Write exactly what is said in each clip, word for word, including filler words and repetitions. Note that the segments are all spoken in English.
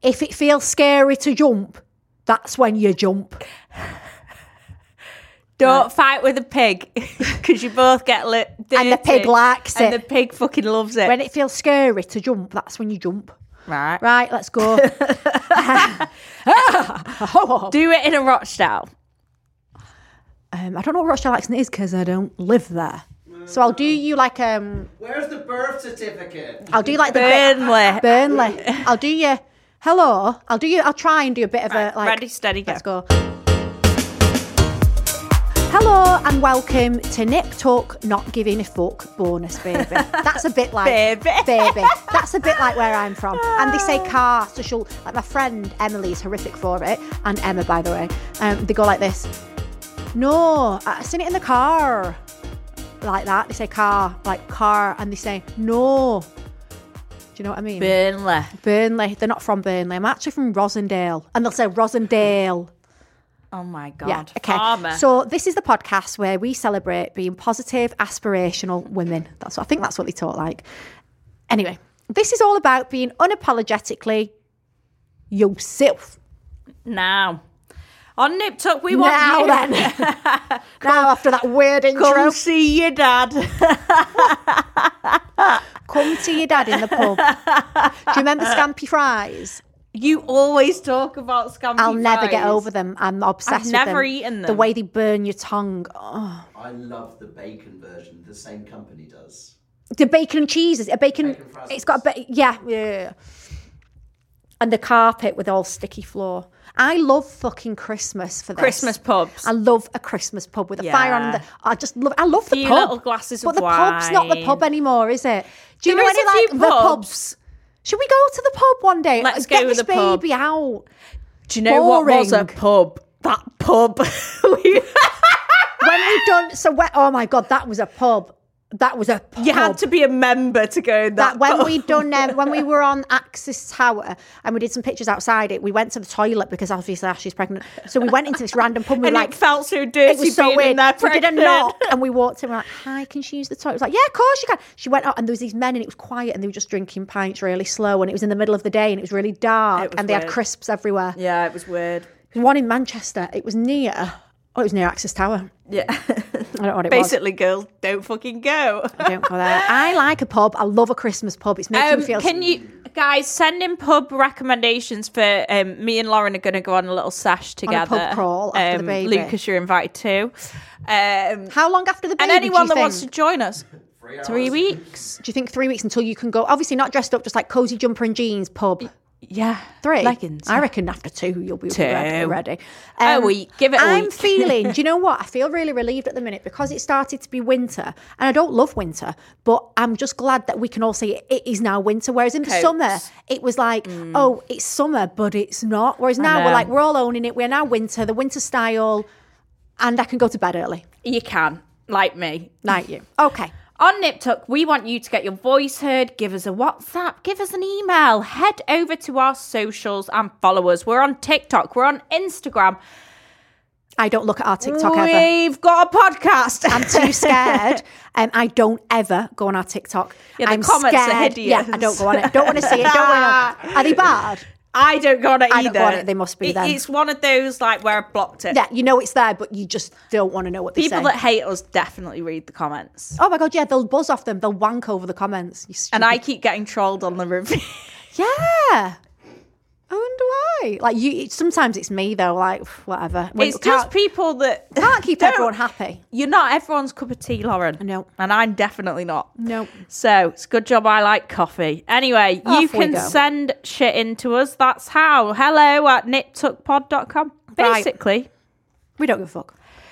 If it feels scary to jump, that's when you jump. Don't right. fight with a pig because you both get lit. And the pig likes it. And the pig fucking loves it. When it feels scary to jump, that's when you jump. Right. Right, let's go. Do it in a Rochdale. Um, I don't know what Rochdale accent is because I don't live there. So I'll do you like um. Where's the birth certificate? I'll do like the Burnley. Bit, Burnley. I'll do you. Hello. I'll do you. I'll try and do a bit of Right, a like. ready, steady, go. Let's go. Hello and welcome to Nip Tuck Not Giving a Fuck bonus, baby. That's a bit like Baby. baby. That's a bit like where I'm from. And they say car, so she'll like my friend Emily's horrific for it, and Emma, by the way. Um, they go like this. No, I seen it in the car. Like that. They say car, like car, and they say no. Do you know what I mean? Burnley. Burnley. They're not from Burnley. I'm actually from Rosendale. And they'll say Rosendale. Oh my God. Yeah, okay. Farmer. So this is the podcast where we celebrate being positive, aspirational women. That's what I think that's what they talk like. Anyway, this is all about being unapologetically yourself. Now. On Nip Tuck, we want Now you. then. Now after that weird intro. Come see your dad. Come to your dad in the pub. Do you remember Scampy Fries? You always talk about scampi I'll never get fries. over them. I'm obsessed I've with never them. eaten them. The way they burn your tongue. Oh. I love the bacon version. The same company does. The bacon and cheese is a bacon. Bacon fries. It's got a bit. Yeah, yeah, yeah. And the carpet with all sticky floor. I love fucking Christmas for this. Christmas pubs. I love a Christmas pub with a Yeah. fire on. The, I just love. I love the Few pub. little glasses but of the pub's not the wine. pub anymore, is it? Do you There know is any a few like the pubs. pubs? Should we go to the pub one day? Let's Get go this with the pub. baby out. Do you know what was a Boring. pub? That pub. We- When we done so, we, oh my god, that was a pub. That was a pub. you had to be a member to go in that, that when pub. we done um, when we were on Axis Tower and we did some pictures outside it, we went to the toilet because obviously Ashley's pregnant. So we went into this random pub and we and were like, it felt so dirty it was so being weird. in there We did a pregnant. knock and we walked in. We're like, hi, can she use the toilet? It was like, yeah, of course you can. She went out and there was these men and it was quiet and they were just drinking pints really slow and it was in the middle of the day and it was really dark It was and they had weird. crisps everywhere. Yeah, it was weird. There was one in Manchester. It was near. Oh, it was near Axis Tower. Yeah. I don't know what it was. Basically, girls, don't fucking go. I don't go there. I like a pub. I love a Christmas pub. It's making Um, me feel. can you guys send in pub recommendations for um, me and Lauren are going to go on a little sesh together. pub crawl after the um, baby. Lucas, you're invited too. Um, How long after the baby? and anyone do you that wants to think? join us. Three, Three hours. weeks. Do you think three weeks until you can go? Obviously, not dressed up, just like cozy jumper and jeans pub. Yeah. Three. Leggings. I reckon after two you'll be Two. ready. ready. A week. Give it a I'm week. feeling. Do you know what? I feel really relieved at the minute because it started to be winter, and I don't love winter, but I'm just glad that we can all say it is now winter. Whereas in the Coats. summer, it was like, oh, it's summer, but it's not. Whereas now we're know. like, we're all owning it. We're now winter, the winter style, and I can go to bed early, You can, like me. like you. Okay. On Nip Tuck, we want you to get your voice heard. Give us a WhatsApp. Give us an email. Head over to our socials and follow us. We're on TikTok. We're on Instagram. I don't look at our TikTok ever. We've got a podcast. I'm too scared. Um, I don't ever go on our TikTok. Yeah, the I'm comments are scared. hideous. Yeah, I don't go on it. Don't want to see it. Don't want to. Are they bad? I don't go on it I either. don't go on it. They must be It- then. It's one of those like where I've blocked it. Yeah, you know it's there, but you just don't want to know what they People say. that hate us definitely read the comments. Oh my god, yeah, they'll buzz off them. They'll wank over the comments. You And I stupid- keep getting trolled on the review. yeah. I wonder why. Like you, sometimes it's me though. Like whatever. When- It's can't, just people that can't keep don't- everyone happy. You're not everyone's cup of tea, Lauren. No. And I'm definitely not. No. So it's a good job I like coffee. Anyway, you Off we can go. send shit in to us. That's how. Hello at nip tuck pod dot com. Right. Basically, We don't give a fuck.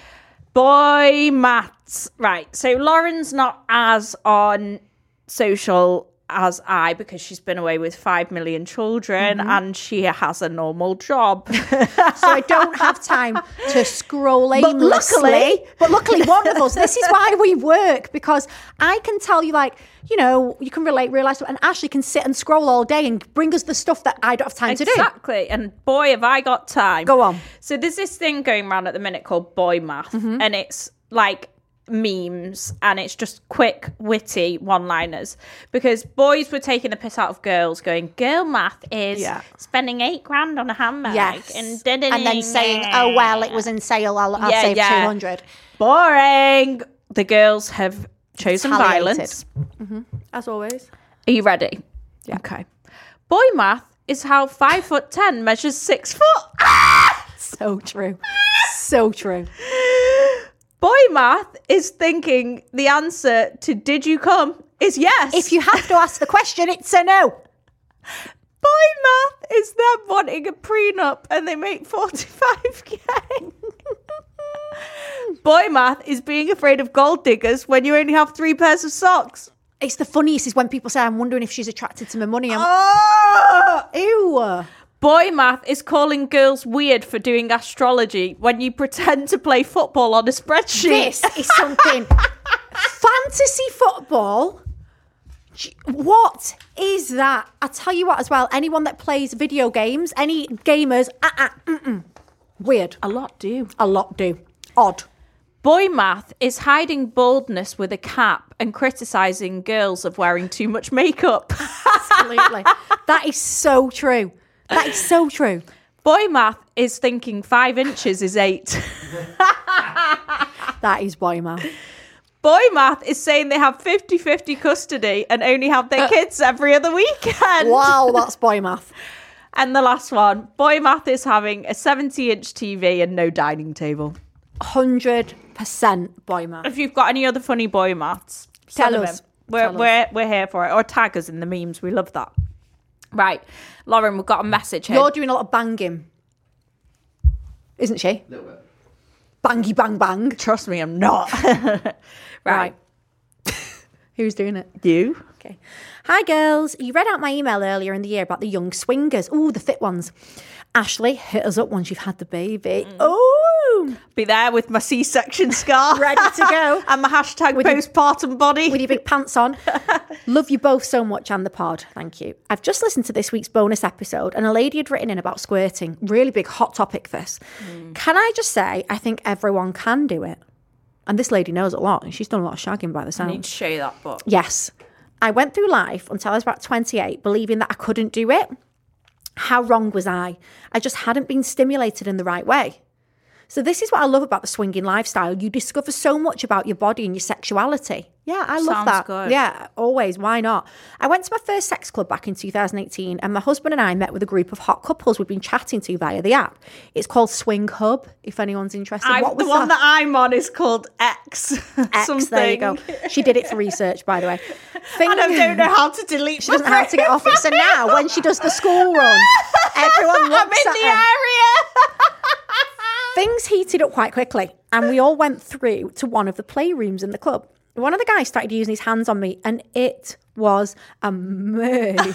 boy maths. Right. So Lauren's not as on social as I because she's been away with five million children Mm-hmm. and she has a normal job. So I don't have time to scroll But aimlessly. luckily- but luckily, one of us. This is why we work, because I can tell you, like, you know, you can relate, realize, and Ashley can sit and scroll all day and bring us the stuff that I don't have time to do. Exactly. And boy, have I got time. Go on. So there's this thing going around at the minute called boy math. Mm-hmm. And it's like memes, and it's just quick, witty one-liners, because boys were taking the piss out of girls, going, girl math is Yeah. spending eight grand on a handbag. Yes. And, And then saying, oh, well, it was in sale. I'll, I'll Yeah, save yeah. two hundred. Boring. The girls have chosen Retaliated. violence. As always. Are you ready? Yeah. Okay. Boy math is how five foot ten measures six foot. So true. So true. Boy math is thinking the answer to did you come is yes. If you have to ask the question, it's a no. Boy math is them wanting a prenup and they make forty-five k. Boy math is being afraid of gold diggers when you only have three pairs of socks. It's the funniest is when people say, I'm wondering if she's attracted to my money. I'm Oh! ew. Boy math is calling girls weird for doing astrology when you pretend to play football on a spreadsheet. This is something. Fantasy football. Gee, what is that? I tell you what as well, anyone that plays video games, any gamers, uh-uh, mm-mm. Weird. A lot do. A lot do. Odd. Boy math is hiding baldness with a cap and criticising girls of wearing too much makeup. Absolutely. That is so true. That is so true. Boy math is thinking five inches is eight. That is boy math. Boy math is saying they have fifty-fifty custody and only have their kids every other weekend. Wow, that's boy math. And the last one, boy math is having a seventy-inch T V and no dining table. one hundred percent boy math. If you've got any other funny boy maths, Tell send them us. in. We're, Tell us. we're, we're here for it. Or tag us in the memes. We love that. Right. Lauren, we've got a message here. You're doing a lot of banging. Isn't she? A little bit. Bangy bang bang. Trust me, I'm not. right. Right. Who's doing it? You? Okay. Hi, girls. You read out my email earlier in the year about the young swingers. Ooh, the fit ones. Ashley, hit us up once you've had the baby. Mm. Oh, Be there with my C-section scar. ready to go. And my hashtag With your- postpartum body. With your big pants on. Love you both so much and the pod. Thank you. I've just listened to this week's bonus episode and a lady had written in about squirting. Really big hot topic this. Can I just say, I think everyone can do it. And this lady knows a lot and she's done a lot of shagging by the I sound. need to show you that book. Yes. I went through life until I was about twenty-eight believing that I couldn't do it. How wrong was I? I just hadn't been stimulated in the right way. So this is what I love about the swinging lifestyle. You discover so much about your body and your sexuality. Yeah, I love Sounds that. good. Yeah, always. Why not? I went to my first sex club back in two thousand eighteen and my husband and I met with a group of hot couples we've been chatting to via the app. It's called Swing Hub, if anyone's interested. I, what the was one that I'm on is called X. X, something. there you go. She did it for research, by the way. Thing- And I don't know how to delete She doesn't know how to get off it. So now, when she does the school run, everyone I'm looks in at the her. area. Things heated up quite quickly, and we all went through to one of the playrooms in the club. One of the guys started using his hands on me, and it was amazing.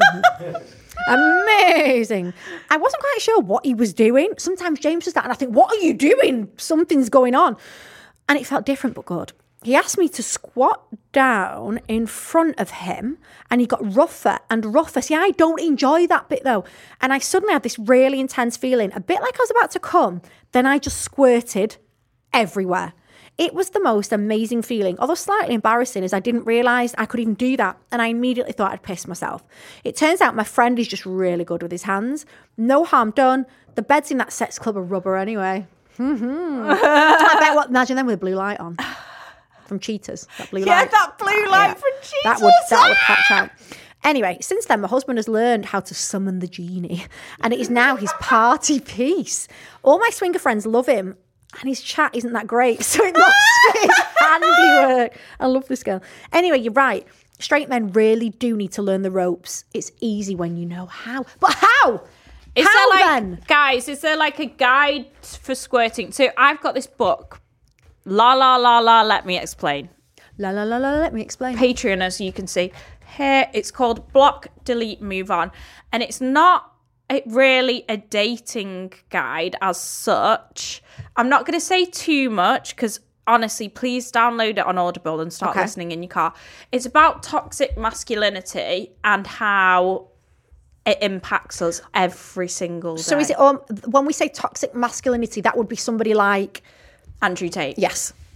Amazing. I wasn't quite sure what he was doing. Sometimes James does that, and I think, what are you doing? Something's going on. And it felt different, but good. He asked me to squat down in front of him and he got rougher and rougher. See, I don't enjoy that bit though. And I suddenly had this really intense feeling, a bit like I was about to come. Then I just squirted everywhere. It was the most amazing feeling, although slightly embarrassing as I didn't realise I could even do that. And I immediately thought I'd pissed myself. It turns out my friend is just really good with his hands. No harm done. The beds in that sex club are rubber anyway. Mm-hmm. I bet what, imagine them with a blue light on. From Cheetahs, that blue Yeah, light. that blue light Yeah. from Cheetahs. That would, that would catch out. Anyway, since then, my husband has learned how to summon the genie, and it is now his party piece. All my swinger friends love him, and his chat isn't that great, so it must be his handiwork. I love this girl. Anyway, you're right. Straight men really do need to learn the ropes. It's easy when you know how. But how? Is how there like, then? guys, is there like a guide for squirting? So I've got this book. La la la la, let me explain. La la la la, let me explain. Patreon, as you can see here, it's called Block, Delete, Move On. And it's not a, really a dating guide as such. I'm not going to say too much because honestly, please download it on Audible and start Okay. listening in your car. It's about toxic masculinity and how it impacts us every single day. So is it, um, when we say toxic masculinity, that would be somebody like, Andrew Tate? yes.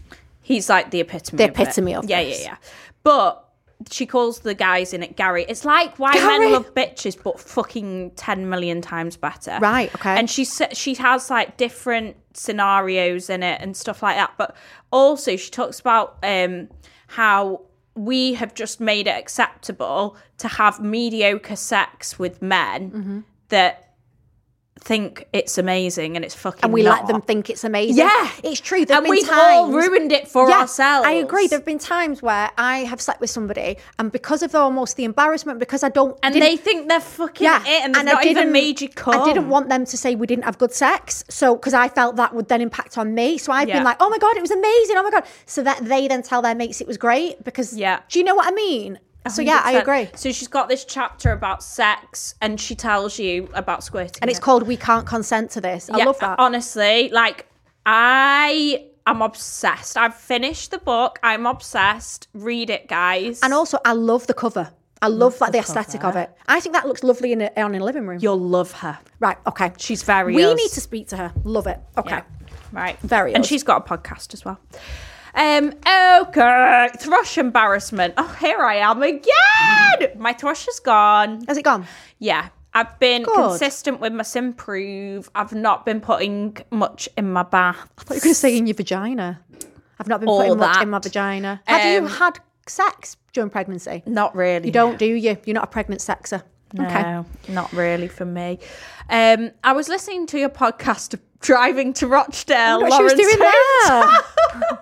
He's like the epitome. The of epitome it. of yeah, this. yeah, yeah. But she calls the guys in it Gary. It's like Why Gary. Men Love Bitches, but fucking ten million times better. Right, okay. And she sa- she has like different scenarios in it and stuff like that. But also she talks about um, how we have just made it acceptable to have mediocre sex with men Mm-hmm. that think it's amazing and it's fucking And we not. let them think it's amazing. Yeah. It's true. There've And been we've times, all ruined it for Yeah, ourselves. I agree. There have been times where I have slept with somebody, and because of almost the embarrassment, because I don't, And didn't- they think they're fucking yeah, it and they've and I not even didn't- made you come. I didn't want them to say we didn't have good sex, so because I felt that would then impact on me. So I've Yeah. been like, oh my god, it was amazing. Oh my god, so that they then tell their mates it was great because. Yeah. Do you know what I mean? So yeah, I one hundred agree. percent. So she's got this chapter about sex and she tells you about squirting. And it's it. called "We Can't Consent to This." I Yeah, love that. Honestly, like I am obsessed. I've finished the book. I'm obsessed. Read it, guys. And also, I love the cover. I love like the aesthetic of it. I think that looks lovely in a, on in a living room. You'll love her. Right. Okay. She's very We us. need to speak to her. Love it. Okay. Yeah. Right. Very And us. she's got a podcast as well. Um, okay. Thrush embarrassment. Oh, here I am again. My thrush is gone. Has it gone? Yeah. I've been Good. consistent with my Simprove. I've not been putting much in my bath. I thought you were going to say in your vagina. I've not been All putting much that. in my vagina. Have you Um, had sex during pregnancy? Not really. You don't, do you? You're not a pregnant sexer. No, Okay. not really for me. Um, I was listening to your podcast driving to Rochdale. What she was Lawrence doing Hood.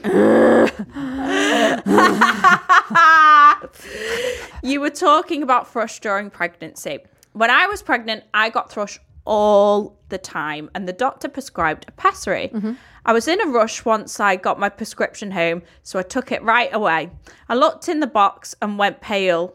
You were talking about thrush during pregnancy. When I was pregnant, I got thrush all the time, and the doctor prescribed a pessary. Mm-hmm. I was in a rush once I got my prescription home, so I took it right away. I looked in the box and went pale.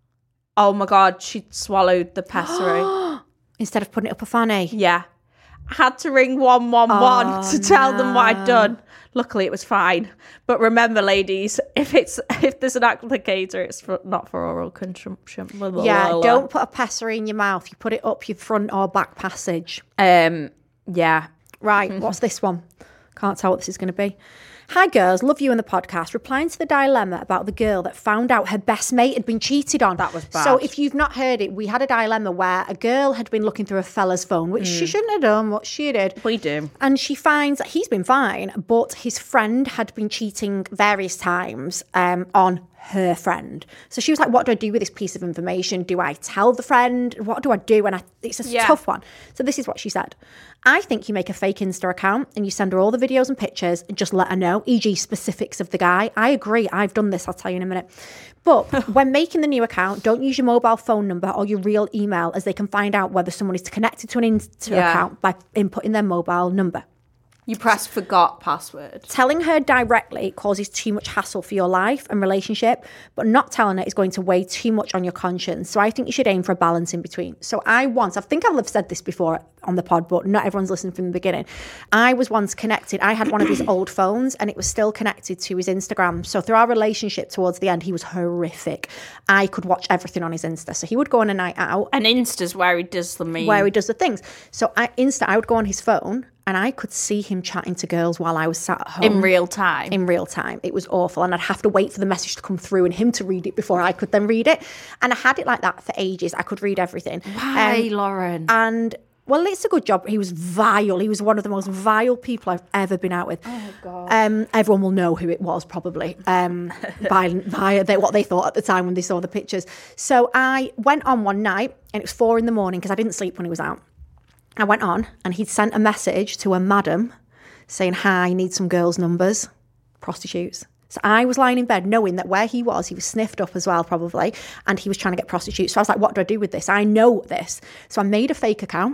Oh my God, she'd swallowed the pessary. Instead of putting it up a fanny. Yeah. I had to ring one one one Oh, to tell them what I'd done. Luckily, it was fine. But remember, ladies, if it's if there's an applicator, it's for, not for oral consumption. Blah, blah, Yeah, blah, blah. don't put a pessary in your mouth. You put it up your front or back passage. Um, yeah. Right, what's this one? Can't tell what this is going to be. Hi girls, love you and the podcast. Replying to the dilemma about the girl that found out her best mate had been cheated on. That was bad. So if you've not heard it, we had a dilemma where a girl had been looking through a fella's phone, which she shouldn't have done, what she did. We do. And she finds that he's been fine, but his friend had been cheating various times um, on her friend. So she was like, what do I do with this piece of information? Do I tell the friend? What do I do? And I, it's a Yeah. tough one. So this is what she said. I think you make a fake Insta account and you send her all the videos and pictures and just let her know, for example specifics of the guy. I agree. I've done this. I'll tell you in a minute. But when making the new account, don't use your mobile phone number or your real email, as they can find out whether someone is connected to an Insta Yeah. account by inputting their mobile number. You press forgot password. Telling her directly causes too much hassle for your life and relationship, but not telling her is going to weigh too much on your conscience. So I think you should aim for a balance in between. So I once, I think I've said this before on the pod, but not everyone's listened from the beginning. I was once connected. I had one of his old phones and it was still connected to his Instagram. So through our relationship towards the end, he was horrific. I could watch everything on his Insta. So he would go on a night out. And Insta's where he does the meme. Where he does the things. So I Insta, I would go on his phone and I could see him chatting to girls while I was sat at home. in real time. In real time. It was awful. And I'd have to wait for the message to come through and him to read it before I could then read it. And I had it like that for ages. I could read everything. Why, Um, Lauren? and well, it's a good job. He was vile. He was one of the most vile people I've ever been out with. Oh, God. Um, everyone will know who it was probably um, by, by they, what they thought at the time when they saw the pictures. So I went on one night and it was four in the morning because I didn't sleep when he was out. I went on and he'd sent a message to a madam saying, hi, I need some girls' numbers, prostitutes. So I was lying in bed knowing that where he was, he was sniffed up as well probably, and he was trying to get prostitutes. So I was like, what do I do with this? I know this. So I made a fake account.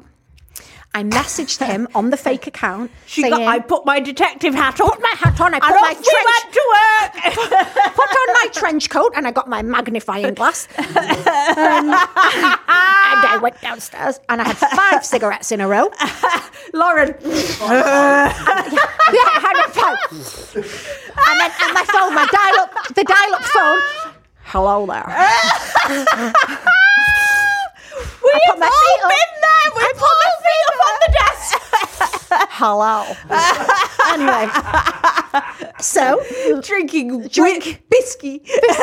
I messaged him on the fake account She saying, got, I put my detective hat on. put my hat on, I put and my off we went to work. trench, put on my trench coat and I got my magnifying glass. Um, and I went downstairs and I had five cigarettes in a row. Lauren. yeah, I had a phone. And then and my phone, my dial-up, the dial-up phone. Hello there. We've put my all feet up. been there. We put my feet up on the desk. Hello. Anyway, So Drinking Drink- whiskey.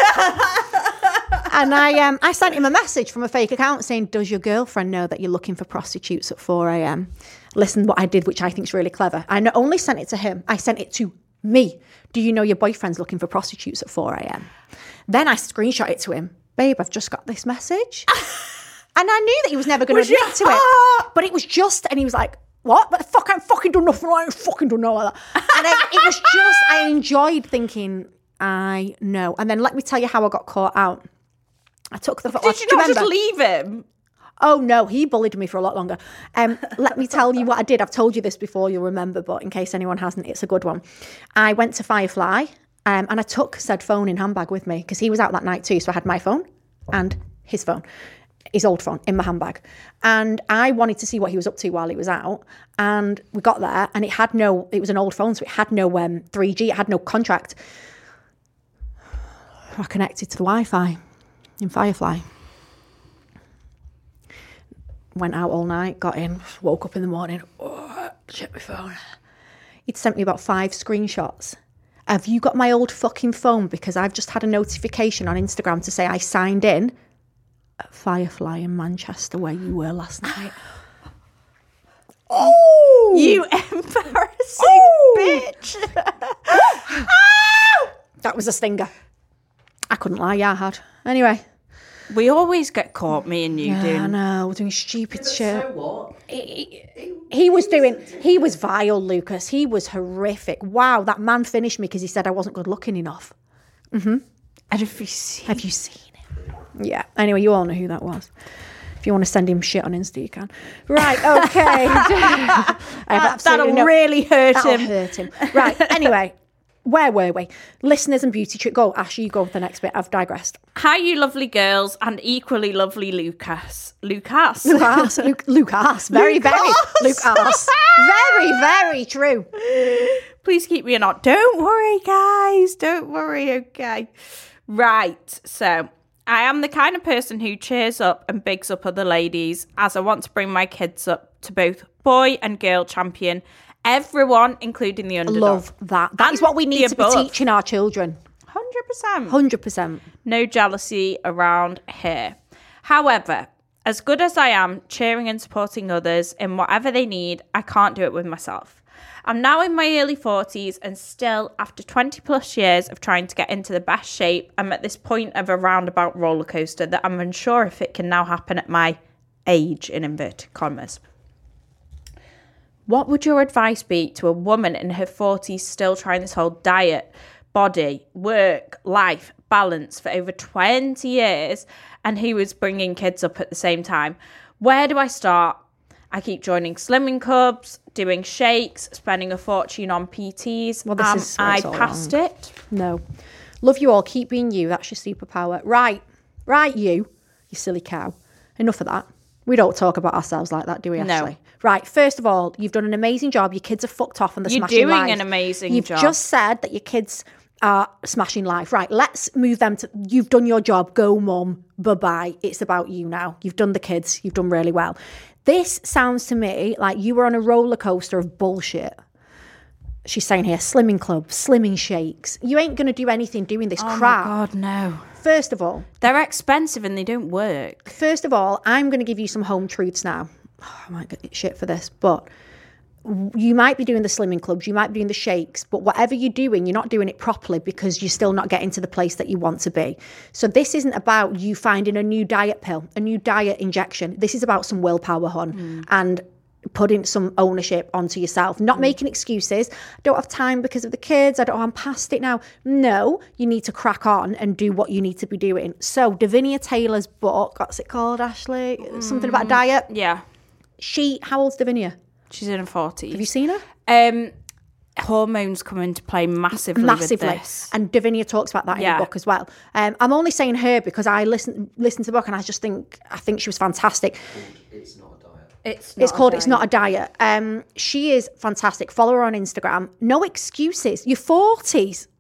and I um I sent him a message from a fake account saying, does your girlfriend know that you're looking for prostitutes at four a.m? Listen, what I did, which I think is really clever. I not only sent it to him, I sent it to me. Do you know your boyfriend's looking for prostitutes at four a.m? Then I screenshot it to him. Babe, I've just got this message. And I knew that he was never going to admit to it. But it was just, and he was like, what? But the fuck, I ain't fucking done nothing. I ain't fucking done none of that. And I, it was just, I enjoyed thinking, I know. And then let me tell you how I got caught out. I took the... Did you not just leave him? Oh, no, he bullied me for a lot longer. Um, let me tell you what I did. I've told you this before, you'll remember, but in case anyone hasn't, it's a good one. I went to Firefly um, and I took said phone in handbag with me because he was out that night too. So I had my phone and his phone, his old phone in my handbag. And I wanted to see what he was up to while he was out. And we got there and it had no, it was an old phone, so it had no um, three G, it had no contract. I connected to the Wi-Fi in Firefly. Went out all night, got in, woke up in the morning, oh, check my phone. He'd sent me about five screenshots. Have you got my old fucking phone? Because I've just had a notification on Instagram to say I signed in at Firefly in Manchester where you were last night. Oh! You embarrassing Oh! bitch. That was a stinger. I couldn't lie, yeah, I had. Anyway. We always get caught, me and you, Yeah, I doing... know, we're doing stupid shit. So what? He, he was doing, he was vile, Lucas. He was horrific. Wow, that man finished me because he said I wasn't good looking enough. Mm-hmm. And have you seen... Have you seen him? Yeah. Anyway, you all know who that was. If you want to send him shit on Insta, you can. Right, okay. I have That, absolutely that'll no- really hurt that'll him. hurt him. Right, anyway. Where were we? Listeners and beauty trick. Go, Ash, you go with the next bit. I've digressed. Hi, you lovely girls, and equally lovely Lucas. Lucas. Lucas. Luke, Lucas. Very, very. Lucas. Very, very true. Please keep me on. Don't worry, guys. Don't worry, okay? Right, so I am the kind of person who cheers up and bigs up other ladies, as I want to bring my kids up to both boy and girl champion. Everyone, including the underdog. Love that. That And is what we need the to be above. teaching our children. one hundred percent. one hundred percent. No jealousy around here. However, as good as I am cheering and supporting others in whatever they need, I can't do it with myself. I'm now in my early forties and still, after twenty plus years of trying to get into the best shape, I'm at this point of a roundabout roller coaster that I'm unsure if it can now happen at my age, in inverted commas. What would your advice be to a woman in her forties still trying this whole diet, body, work, life balance for over twenty years and who is bringing kids up at the same time? Where do I start? I keep joining slimming clubs, doing shakes, spending a fortune on P Ts. Well, this Am is where I it's all past wrong. it? No. Love you all. Keep being you. That's your superpower. Right. Right, you. You silly cow. Enough of that. We don't talk about ourselves like that, do we, No. Ashley? Right, first of all, you've done an amazing job. Your kids are fucked off and they're You're smashing doing life. an amazing You've job. just said that your kids are smashing life. Right, let's move them to... You've done your job. Go, mum. Bye-bye. It's about you now. You've done the kids. You've done really well. This sounds to me like you were on a roller coaster of bullshit. She's saying here, slimming clubs, slimming shakes. You ain't going to do anything doing this Oh crap. my God, no. First of all, They're expensive and they don't work. First of all, I'm going to give you some home truths now. Oh, I might get shit for this, but you might be doing the slimming clubs, you might be doing the shakes, but whatever you're doing, you're not doing it properly because you're still not getting to the place that you want to be. So this isn't about you finding a new diet pill, a new diet injection. This is about some willpower, hon, mm. and putting some ownership onto yourself, not mm. making excuses. I don't have time because of the kids. I don't, I'm past it now. No, you need to crack on and do what you need to be doing. So Davinia Taylor's book, what's it called, Ashley? Mm. Something about diet. Yeah. She, how old's Davinia? She's in her forties. Have you seen her? Um, hormones come into play massively, Massively. with this. And Davinia talks about that Yeah. in the book as well. Um, I'm only saying her because I listen listen to the book and I just think I think she was fantastic. It's not a diet. It's, not It's called a It's Not a Diet. Um, she is fantastic. Follow her on Instagram. No excuses. You're forties.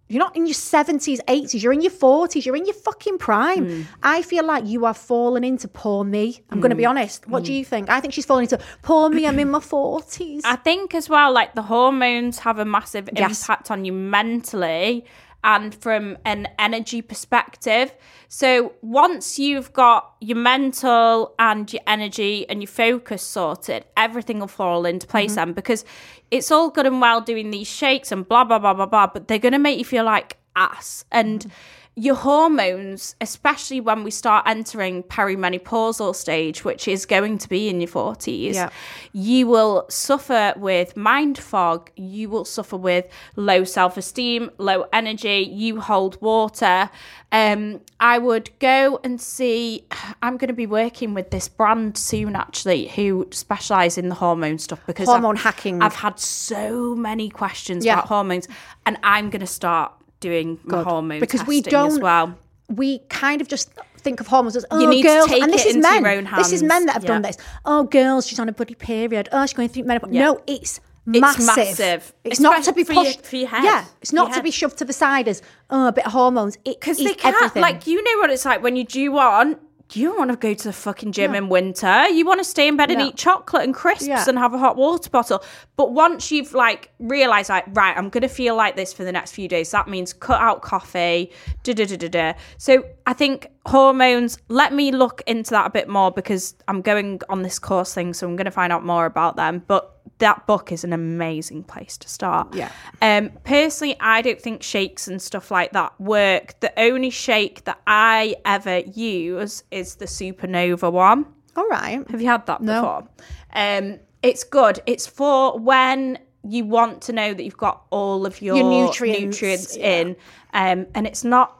You're not in your seventies, eighties. You're in your forties. You're in your fucking prime. Mm. I feel like you are falling into poor me. I'm mm. going to be honest. What mm. do you think? I think she's falling into poor me. I'm in my forties. I think as well, like the hormones have a massive Yes. impact on you mentally and from an energy perspective. So once you've got your mental and your energy and your focus sorted, everything will fall into place mm-hmm. then, because it's all good and well doing these shakes and blah, blah, blah, blah, blah, but they're going to make you feel like ass. And mm-hmm. your hormones, especially when we start entering perimenopausal stage, which is going to be in your forties, yeah. you will suffer with mind fog. You will suffer with low self-esteem, low energy. You hold water. Um, I would go and see, I'm going to be working with this brand soon, actually, who specialise in the hormone stuff. Because Hormone I've, hacking. I've had so many questions yeah. about hormones, and I'm going to start doing my hormone because testing we don't as well. We kind of just think of hormones as oh you need girls, to take and this it is into men. your own hands. This is men that have yeah. done this. Oh, girls, she's on a bloody period. Oh, she's going through menopause. Yeah. No, it's It's massive. massive. It's not to be Especially for pushed. your- for your head. Yeah, it's For not your to head. be shoved to the side as oh a bit of hormones. It Because is they can't, everything. like, you know what it's like when you're due on. You don't want to go to the fucking gym no. in winter. You want to stay in bed and no. eat chocolate and crisps yeah. and have a hot water bottle. But once you've, like, realised, like, right, I'm going to feel like this for the next few days, that means cut out coffee, da-da-da-da-da. So I think hormones, let me look into that a bit more because I'm going on this course thing, so I'm going to find out more about them. But that book is an amazing place to start. Yeah. Um, personally, I don't think shakes and stuff like that work. The only shake that I ever use is the Supernova one. All right. Have you had that No. before? Um, it's good. It's for when you want to know that you've got all of your, Your nutrients, nutrients yeah. in. Um, and it's not...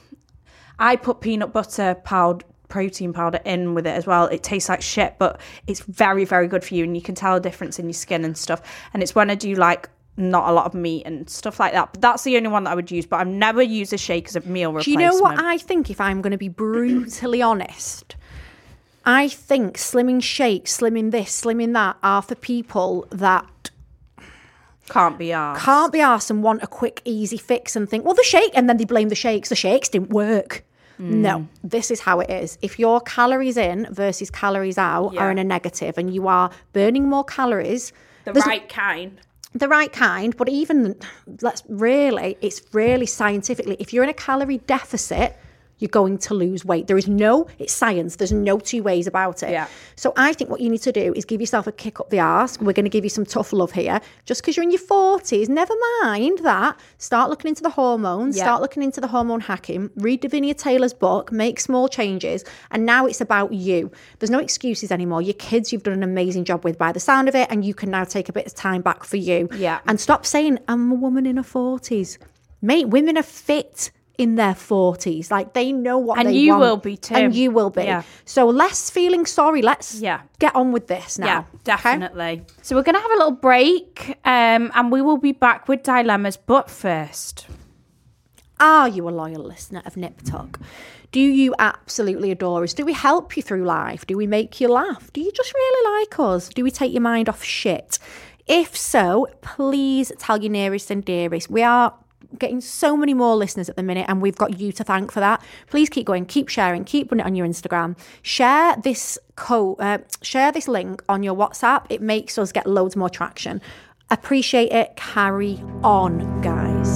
I put peanut butter powder, protein powder in with it as well. It tastes like shit, but it's very, very good for you, and you can tell a difference in your skin and stuff. And it's when I do like not a lot of meat and stuff like that. But that's the only one that I would use. But I've never used a shake as a meal Do replacement. you know what I think, if I'm going to be brutally honest? I think slimming shakes, slimming this, slimming that are for people that can't be arsed. Can't be arsed and want a quick, easy fix and think, well, the shake, and then they blame the shakes. The shakes didn't work. Mm. No, this is how it is. If your calories in versus calories out yeah. are in a negative and you are burning more calories. The right kind. The right kind, but even, let's really, it's really scientifically, if you're in a calorie deficit, you're going to lose weight. There is no, it's science. There's no two ways about it. Yeah. So I think what you need to do is give yourself a kick up the arse. We're going to give you some tough love here. Just because you're in your forties, never mind that. Start looking into the hormones. Yeah. Start looking into the hormone hacking. Read Davinia Taylor's book. Make small changes. And now it's about you. There's no excuses anymore. Your kids, you've done an amazing job with by the sound of it. And you can now take a bit of time back for you. Yeah. And stop saying, I'm a woman in her forties. Mate, women are fit in their forties, like they know what and they you want. will be too, and you will be. Yeah. So less feeling sorry. Let's yeah. get on with this now. Yeah, definitely. Okay? So we're gonna have a little break, um, and we will be back with dilemmas. But first, are you a loyal listener of Nip Tuck? Do you absolutely adore us? Do we help you through life? Do we make you laugh? Do you just really like us? Do we take your mind off shit? If so, please tell your nearest and dearest. We are getting so many more listeners at the minute, and we've got you to thank for that. Please keep going, keep sharing, keep putting it on your Instagram. Share this code, uh, share this link on your WhatsApp. It makes us get loads more traction. Appreciate it. Carry on, guys.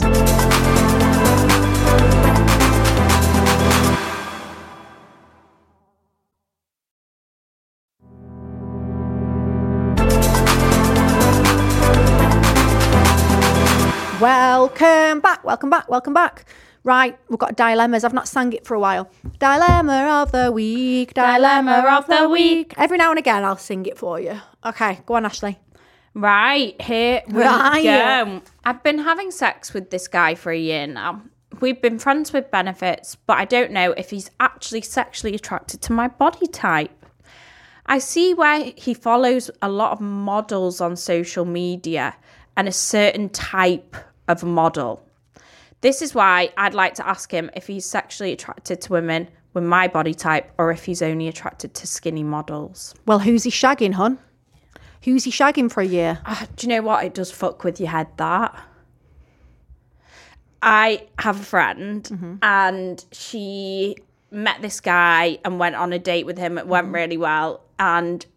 Welcome back, welcome back, welcome back. Right, we've got dilemmas. I've not sang it for a while. Dilemma of the week, dilemma of the week. Every now and again, I'll sing it for you. Okay, go on, Ashley. Right, here we Right. go. I've been having sex with this guy for a year now. We've been friends with benefits, but I don't know if he's actually sexually attracted to my body type. I see where he follows a lot of models on social media and a certain type of model. This is why I'd like to ask him if he's sexually attracted to women with my body type or if he's only attracted to skinny models. Well, who's he shagging, hun? Who's he shagging for a year? Uh, do you know what? It does fuck with your head, that. I have a friend Mm-hmm. and she met this guy and went on a date with him. It went really well. And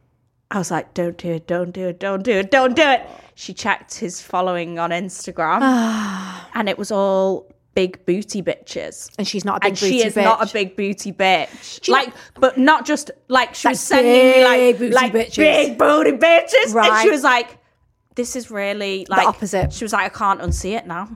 I was like, don't do it, don't do it, don't do it, don't do it. She checked his following on Instagram and it was all big booty bitches. And she's not a big And booty she is bitch. not a big booty bitch. you Like, but not just, like, she Like was sending me, like, big booty like bitches. big booty bitches. And Right. she was like, this is really, like... opposite. She was like, I can't unsee it now.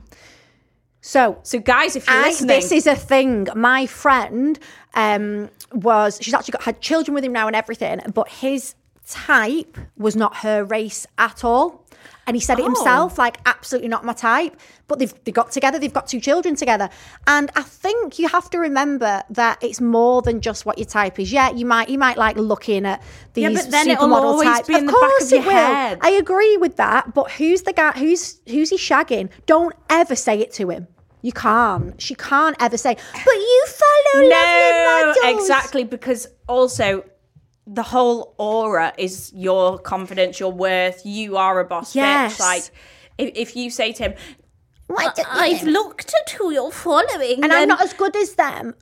So, So, guys, if you're I, listening... this is a thing. My friend um, was, she's actually got had children with him now and everything, but his type was not her race at all. And he said it Oh. himself, like, absolutely not my type. But they've they got together, they've got two children together. And I think you have to remember that it's more than just what your type is. Yeah, you might you might like looking at these Yeah, but then it'll supermodel always types. be in of the back course of your it will. head. I agree with that. But who's the guy? Who's who's he shagging? Don't ever say it to him. You can't. She can't ever say, but you follow No, lovely models. exactly, because also the whole aura is your confidence, your worth. You are a boss Yes. bitch. Like, if, if you say to him, Why don't you- I've looked at who you're following, and then I'm not as good as them.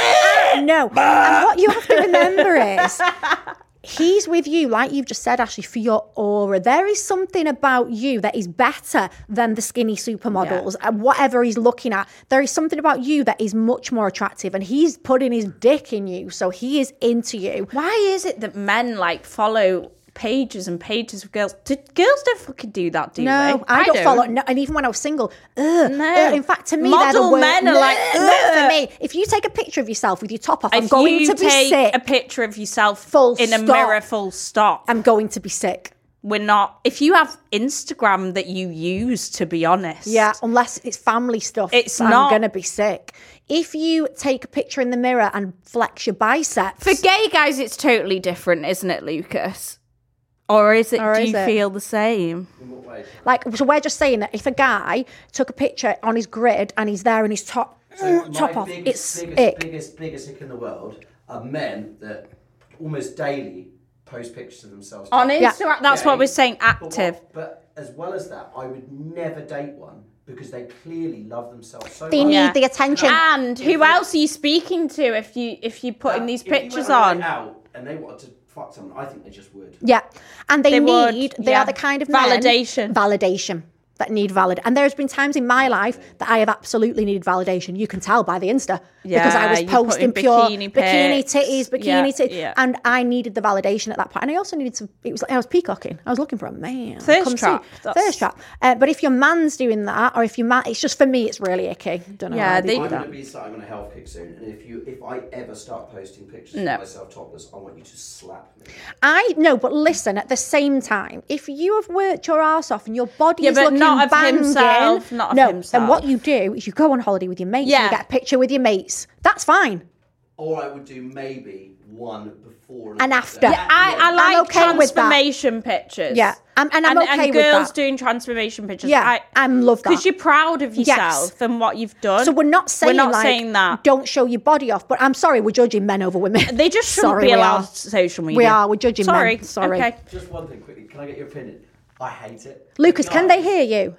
No. And what you have to remember is he's with you, like you've just said, Ashley, for your aura. There is something about you that is better than the skinny supermodels and whatever he's looking at. There is something about you that is much more attractive, and he's putting his dick in you, so he is into you. why is it that men like follow pages and pages of girls? Do, girls don't fucking do that, do No, they? I, don't follow. No, and even when I was single, ugh, No. ugh, in fact, to me, they're the Model worst. men are No, like, not for ugh. me. If you take a picture of yourself with your top off, I'm If going you to be take sick. a picture of yourself Full in a stop. mirror, full stop. I'm going to be sick. We're not. If you have Instagram that you use, to be honest, Yeah, unless it's family stuff. It's I'm not- going to be sick. If you take a picture in the mirror and flex your biceps. For gay guys, it's totally different, isn't it, Lucas? Or is it? Or do is you it? feel the same? In what way? Like, so we're just saying that if a guy took a picture on his grid and he's there in his top, So mm, top my off, biggest, it's biggest, ick. biggest, biggest ick in the world are men that almost daily post pictures of themselves. On Yeah. Instagram, that's Yeah, what we're saying. But, Active. what, but as well as that, I would never date one because they clearly love themselves so They much. need Yeah. the attention. And who else are you speaking to if you if you're putting Now, these if you went pictures on a on? night out and they wanted to fuck someone, I think they just would. Yeah. And they, They would, need, they yeah. are the kind of men. Validation. Validation. That need valid. And there's been times in my life that I have absolutely needed validation. You can tell by the Insta. because I Yeah, was you're posting putting pure bikini bikini pics. titties, bikini Yeah, titties. yeah. And I needed the validation at that point. And I also needed to, it was like I was peacocking. I was looking for a man. Thirst Come see. trap. That's- Thirst trap. Uh, but if your man's doing that, or if your man, it's just for me, it's really icky. Don't know Yeah, why they- do I'm that. going to be starting on a health kick soon, and if you, if I ever start posting pictures No. of myself topless, I want you to slap me. I know, but listen, at the same time, if you have worked your ass off and your body Yeah, is but looking not of banging, himself, not of no, himself. then what you do is you go on holiday with your mates and Yeah. you get a picture with your mates. That's fine. Or I would do maybe one before And after. Yeah, I, I I'm like okay with that. transformation pictures. Yeah, I'm- and I'm okay and with girls that. doing transformation pictures. Yeah, I, I love that. because you're proud of yourself and what you've done. So we're not saying we're not like, saying that. don't show your body off, but I'm sorry, we're judging men over women. They just shouldn't Sorry, be we allowed are. social media. We are, we're judging men. Sorry. Sorry. Okay. Just one thing quickly. Can I get your opinion? I hate it. Lucas, can they Guys- hear you?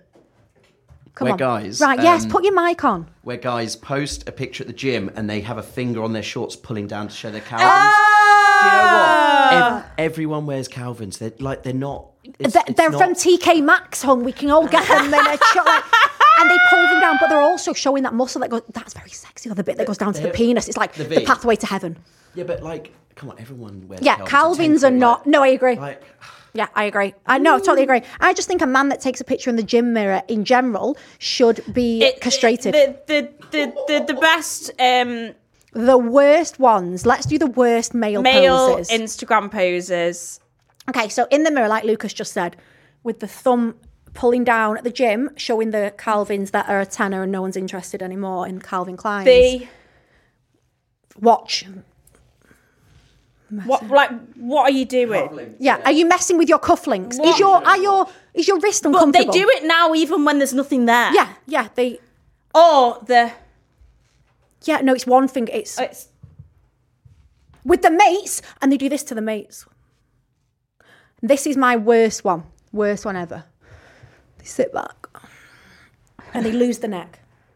Come Where on. guys, Right, yes, um, put your mic on. where guys post a picture at the gym and they have a finger on their shorts pulling down to show their Calvins. Ah! Do you know what? Ev- everyone wears Calvins. They're like they're not. It's, They're, it's they're not- from T K Maxx, hon. We can all get them. And, a shot, like, and they pull them down, but they're also showing that muscle that goes, that's very sexy, or the bit that goes down to the They're- penis. It's like the the V. pathway to heaven. Yeah, but like, come on, everyone wears. Yeah, Calvins. Calvins are Ten not. foot, No, I agree. Like, Yeah, I agree. I no, totally agree. I just think a man that takes a picture in the gym mirror in general should be It- castrated. The the the the, the best um, the worst ones. Let's do the worst male, male poses. Instagram poses. Okay, so in the mirror, like Lucas just said, with the thumb pulling down at the gym, showing the Calvins that are a tenner and no one's interested anymore in Calvin Kleins. The Watch. what like what are you doing? Yeah. Are you messing with your cufflinks? What? Is your are your is your wrist But they uncomfortable? do it now even when there's nothing there. Yeah, yeah. They Or the yeah. No, it's one thing. It's it's with the mates, and they do this to the mates. This is my worst one. Worst one ever. They sit back and they lose the neck.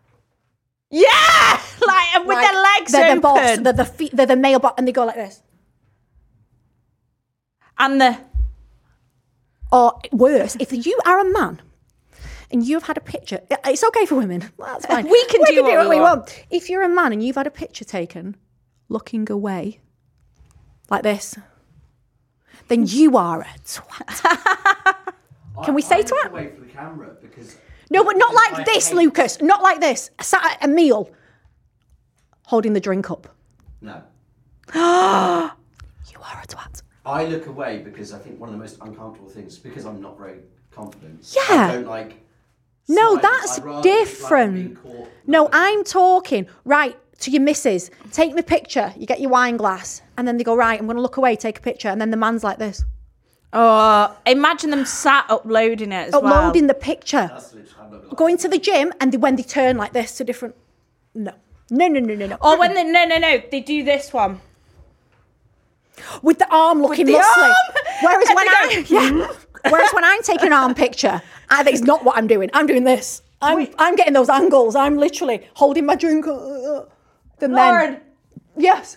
Yeah, like and with Like, their legs they're open. the boss, they're the feet, they're the male boss, and they go like this. And the Or worse, if you are a man and you've had a picture, it's okay for women. That's fine. We can do what we want. If you're a man and you've had a picture taken looking away like this, then you are a twat. Can we say I look twat? away from the camera because No, but not because like I this, hate- Lucas. Not like this. Sat at a meal, holding the drink up. No. You are a twat. I look away because I think one of the most uncomfortable things, because I'm not very confident. Yeah. I don't like. No, smiling. that's I'd rather look like I'm different. being caught. No, I'm talking, right, to your missus. Take me a picture. You get your wine glass. And then they go, right, I'm going to look away, take a picture. And then the man's like this. oh, imagine them sat uploading it as well. Uploading the picture. That's literally. I'm not gonna- Going to the gym and they, when they turn like this to different... No. No, no, no, no, no. Or when they no no no they do this one. With the arm looking the muscly. arm! Whereas And when they I... Yeah. Whereas when I'm taking an arm picture, I think it's not what I'm doing. I'm doing this. I'm Wait. I'm getting those angles. I'm literally holding my drink. uh, uh, Then, Lauren, then, yes.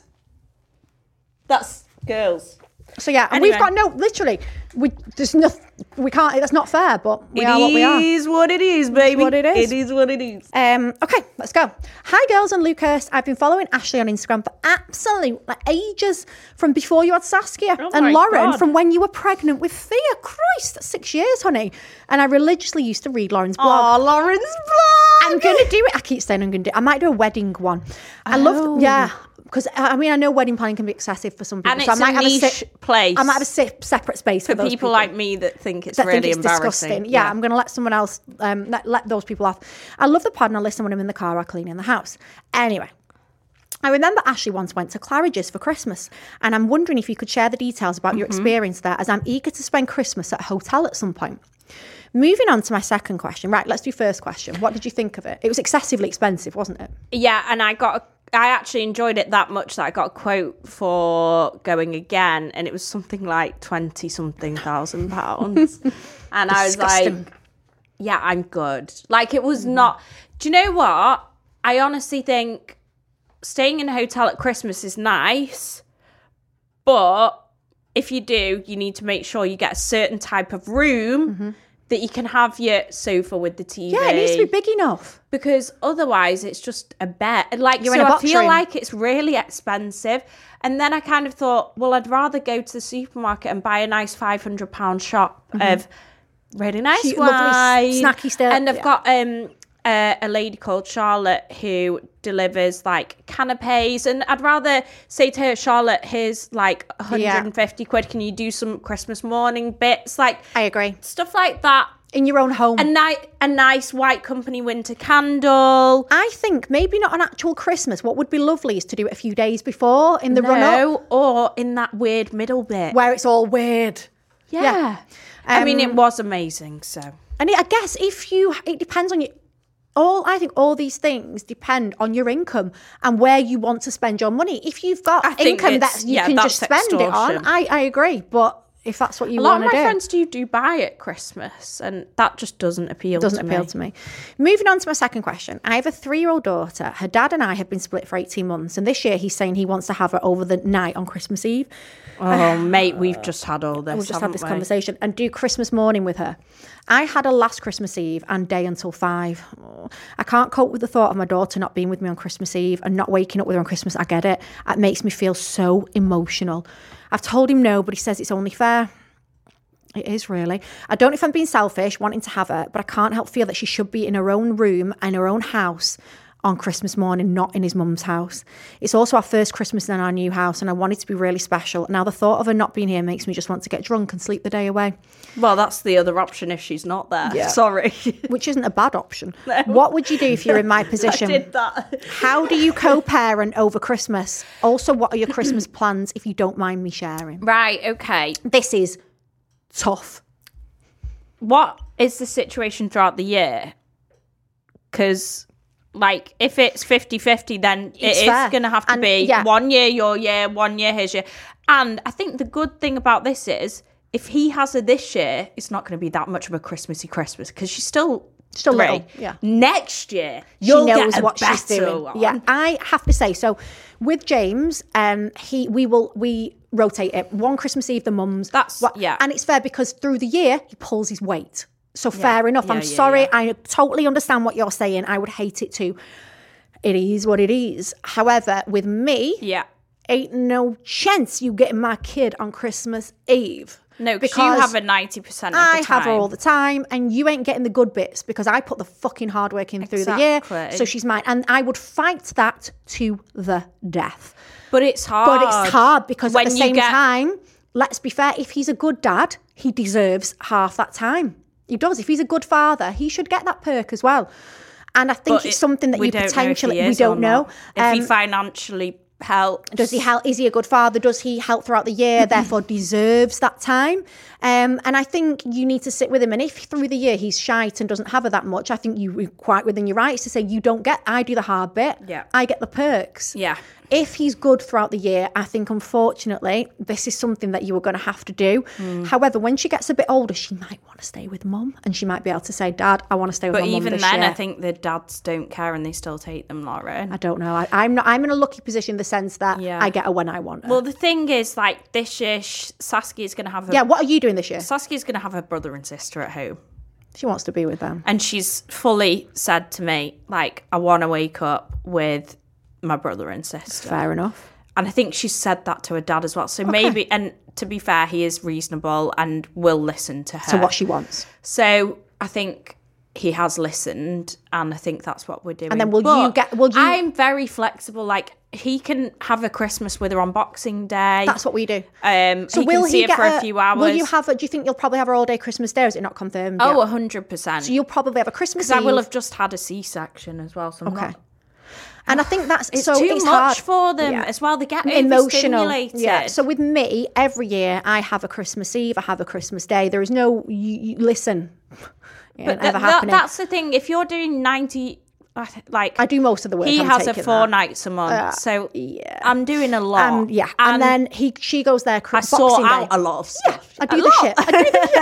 that's girls. So yeah, and Anyway. we've got no, literally, we there's no, we can't. That's not fair, but we It are what we are. is what it is, baby. what it is. It is what it is. Um, okay, let's go. Hi, girls and Lucas. I've been following Ashley on Instagram for absolute like, ages, from before you had Saskia, Oh and my Lauren God. from when you were pregnant with Thea. Christ, that's six years, honey. And I religiously used to read Lauren's blog. Oh, Lauren's blog. I'm gonna do it. I keep saying I'm gonna do it. I might do a wedding one. I Oh. love, yeah. Because I mean, I know wedding planning can be excessive for some people, And so it's I might a have niche a se- place I might have a se- separate space for, for those people like me that think it's that really think it's embarrassing. disgusting. Yeah, I'm going to let someone else um, let, let those people off. I love the pod and I listen when I'm in the car or cleaning the house. Anyway, I remember Ashley once went to Claridge's for Christmas, and I'm wondering if you could share the details about your experience there, as I'm eager to spend Christmas at a hotel at some point. Moving on to my second question. Right, let's do first question. What did you think of it? It was excessively expensive, wasn't it? Yeah, and I got a, I actually enjoyed it that much that I got a quote for going again, and it was something like twenty something thousand pounds, and I was Disgusting. like, yeah, I'm good. Like it was not. Do you know what? I honestly think staying in a hotel at Christmas is nice, but if you do, you need to make sure you get a certain type of room. That you can have your sofa with the T V. Yeah, it needs to be big enough. Because otherwise it's just a bed. Like, You're so in a I box feel room. like it's really expensive. And then I kind of thought, well, I'd rather go to the supermarket and buy a nice five hundred pound shop of really nice Cute, wine. lovely, snacky stuff, And I've yeah. got um, uh, a lady called Charlotte who delivers like canapes. And I'd rather say to her, Charlotte, here's like one hundred fifty quid. Can you do some Christmas morning bits? Like I agree. stuff like that. In your own home. A, ni- a nice white company winter candle. I think maybe not on actual Christmas. What would be lovely is to do it a few days before in the run up, No, or in that weird middle bit. where it's all weird. yeah. yeah. I mean, Um, it was amazing, so. And I guess if you, it depends on you. All I think all these things depend on your income and where you want to spend your money. If you've got I think income it's- that you yeah, can that's just spend it on, extortion. I, I agree. But if that's what you A lot of want my to do, friends do Dubai at Christmas, and that just doesn't appeal doesn't to appeal me. to me. Moving on to my second question. I have a three-year-old daughter. Her dad and I have been split for eighteen months, and this year he's saying he wants to have her over the night on Christmas Eve. Oh, mate, we've just had all this. We've just had haven't this we? conversation and do Christmas morning with her. I had her last Christmas Eve and day until five. Oh, I can't cope with the thought of my daughter not being with me on Christmas Eve and not waking up with her on Christmas. I get it. It makes me feel so emotional. I've told him no, but he says it's only fair. It is really. I don't know if I'm being selfish, wanting to have her, but I can't help feel that she should be in her own room, in her own house on Christmas morning, not in his mum's house. It's also our first Christmas in our new house, and I want it to be really special. Now, the thought of her not being here makes me just want to get drunk and sleep the day away, Well, that's the other option if she's not there. Yeah. Sorry. which isn't a bad option. What would you do if you're in my position? I did that. How do you co-parent over Christmas? Also, what are your Christmas plans, if you don't mind me sharing? Right, okay. This is tough. What is the situation throughout the year? Because, like, if it's fifty-fifty, then It's it fair. is going to have to And, be yeah. one year your year, one year his year. And I think the good thing about this is, if he has her this year, it's not going to be that much of a Christmassy Christmas, because she's still Still three. little, yeah. Next year, She you'll knows get a what she's better doing. one. Yeah, I have to say, so with James, um, he we will we rotate it. One Christmas Eve, the mums. That's- what- yeah. and it's fair because through the year he pulls his weight. So fair enough. Yeah, I'm yeah, sorry. yeah. I totally understand what you're saying. I would hate it too. It is what it is. However, with me, Yeah. ain't no chance you getting my kid on Christmas Eve. No, because you have a ninety percent of the I time. have her all the time, and you ain't getting the good bits because I put the fucking hard work in through the year. Exactly. So she's mine, and I would fight that to the death. But it's hard. But it's hard because When at the you same get- time, let's be fair, if he's a good dad, he deserves half that time. He does. If he's a good father, he should get that perk as well. And I think But it's it- something that we you don't know if potentially he we is or don't know. not. If he Um, financially helps. Does he help? Is he a good father? Does he help throughout the year? Therefore, deserves that time. Um, and I think you need to sit with him. And if through the year he's shite and doesn't have her that much, I think you are quite within your rights to say you don't get. I do the hard bit. Yeah. I get the perks. Yeah. If he's good throughout the year, I think unfortunately this is something that you are going to have to do. Hmm. However, when she gets a bit older, she might want to stay with mum, and she might be able to say, "Dad, I want to stay with But my mum even this then, year." I think the dads don't care and they still take them, Lauren. I don't know. I, I'm not. I'm in a lucky position in the sense that Yeah. I get her when I want her. Well, the thing is, like, this year, Sh- Saskia's going to have a... yeah. What are you doing this year? Saskia's going to have her brother and sister at home. She wants to be with them. And she's fully said to me, like, I want to wake up with my brother and sister. Fair enough. And I think she said that to her dad as well. So maybe, and to be fair, he is reasonable and will listen to her. To what she wants. So I think he has listened, and I think that's what we're doing. And then will But you get- will you- I'm very flexible. Like, he can have a Christmas with her on Boxing Day. That's what we do. Um, So he will can see he her get for a, few hours. Will you have a, do you think you'll probably have her all day Christmas Day, or is it not confirmed Oh, yet? one hundred percent. So you'll probably have a Christmas Because Eve. I will have just had a C-section as well. So I'm Okay. not... And I think that's It's so too it's much hard. for them Yeah. as well. They get Emotional. overstimulated. Yeah. So with me, every year I have a Christmas Eve, I have a Christmas Day. There is no, you, you, listen, it ain't But ever that, happening. that's the thing. If you're doing ninety, I th- like I do most of the work. he I'm has a taking four that. nights a month, Uh, so yeah. I'm doing a lot. And yeah, and, then he she goes there. I Boxing sort Day. out a lot of stuff. I do A the lot. shit. I do the shit. Okay,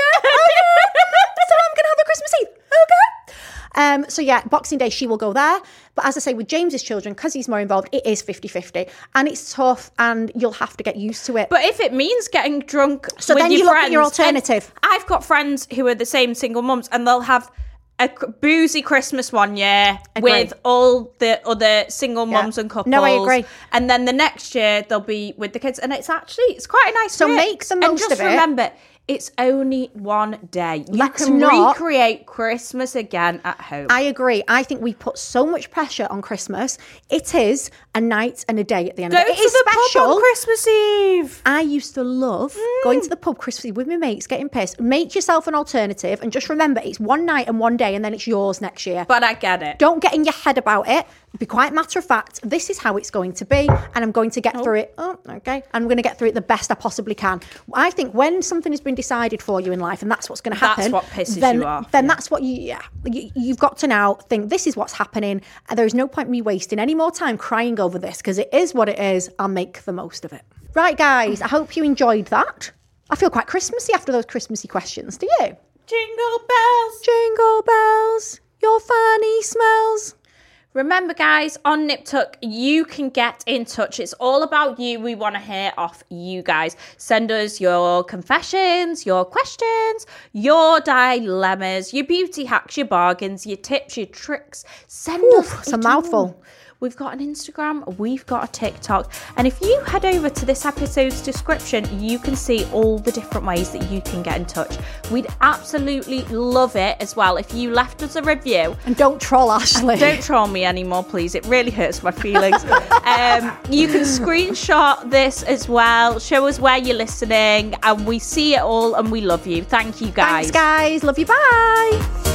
okay. So I'm gonna have a Christmas Eve. Okay. Um, so yeah, Boxing Day she will go there. But as I say, with James's children, because he's more involved, it is fifty-fifty. And it's tough and you'll have to get used to it. But if it means getting drunk, So with then your you look at friends, your and alternative. I've got friends who are the same single mums, and they'll have a c- boozy Christmas one year Agree. with all the other single mums and couples. No, I agree. And then the next year they'll be with the kids, and it's actually it's quite a nice. So mix. make the most and just of it. remember, it's only one day. You Let's can not- recreate Christmas again at home. I agree. I think we put so much pressure on Christmas. It is a night and a day at the end Go of it. to It is the special. pub on Christmas Eve. I used to love going to the pub Christmas Eve with my mates, getting pissed. Make yourself an alternative and just remember it's one night and one day and then it's yours next year. But I get it. Don't get in your head about it. Be quite matter of fact. This is how it's going to be, and I'm going to get through it. Oh, okay. I'm going to get through it the best I possibly can. I think when something has been decided for you in life, and that's what's going to That's happen. what pisses then, you off, Then yeah. that's what you. Yeah, you, you've got to now think this is what's happening, and there is no point me wasting any more time crying over this because it is what it is. I'll make the most of it. Right, guys. I hope you enjoyed that. I feel quite Christmassy after those Christmassy questions. Do you? Jingle bells. Jingle bells, your fanny smells. Remember, guys, on Nip Tuck, you can get in touch. It's all about you. We want to hear off you guys. Send us your confessions, your questions, your dilemmas, your beauty hacks, your bargains, your tips, your tricks. Send Ooh, us it's a it mouthful. all. We've got an Instagram, we've got a TikTok. And if you head over to this episode's description, you can see all the different ways that you can get in touch. We'd absolutely love it as well if you left us a review. And don't troll Ashley. Don't troll me anymore, please. It really hurts my feelings. um, you can screenshot this as well. Show us where you're listening. And we see it all and we love you. Thank you, guys. Thanks, guys. Love you. Bye.